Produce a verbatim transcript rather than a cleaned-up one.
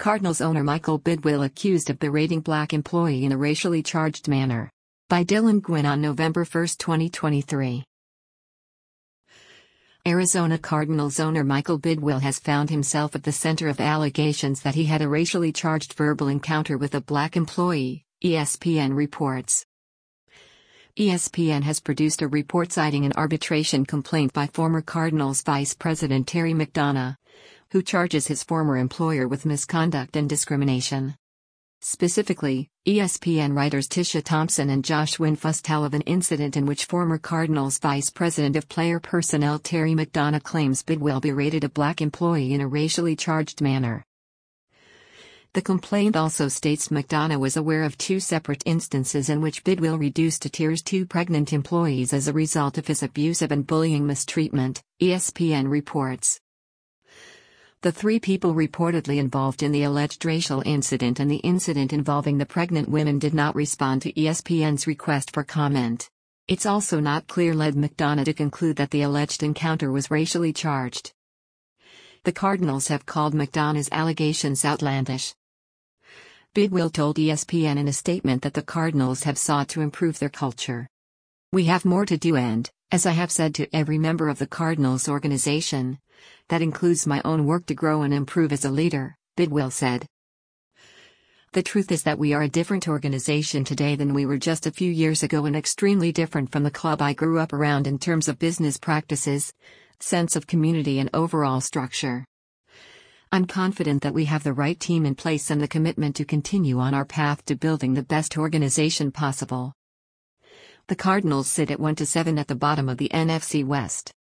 Cardinals owner Michael Bidwill accused of berating black employee in a racially charged manner. By Dylan Gwynn on November first, twenty twenty-three. Arizona Cardinals owner Michael Bidwill has found himself at the center of allegations that he had a racially charged verbal encounter with a black employee, E S P N reports. E S P N has produced a report citing an arbitration complaint by former Cardinals Vice President Terry McDonough, who charges his former employer with misconduct and discrimination. Specifically, E S P N writers Tisha Thompson and Josh Winfuss tell of an incident in which former Cardinals Vice President of Player Personnel Terry McDonough claims Bidwill berated a black employee in a racially charged manner. The complaint also states McDonough was aware of two separate instances in which Bidwill reduced to tears two pregnant employees as a result of his abusive and bullying mistreatment, E S P N reports. The three people reportedly involved in the alleged racial incident and the incident involving the pregnant women did not respond to E S P N's request for comment. It's also not clear led McDonough to conclude that the alleged encounter was racially charged. The Cardinals have called McDonough's allegations outlandish. Bidwill told E S P N in a statement that the Cardinals have sought to improve their culture. "We have more to do and, as I have said to every member of the Cardinals organization, that includes my own work to grow and improve as a leader," Bidwill said. "The truth is that we are a different organization today than we were just a few years ago and extremely different from the club I grew up around in terms of business practices, sense of community and overall structure. I'm confident that we have the right team in place and the commitment to continue on our path to building the best organization possible." The Cardinals sit at one to seven at the bottom of the N F C West.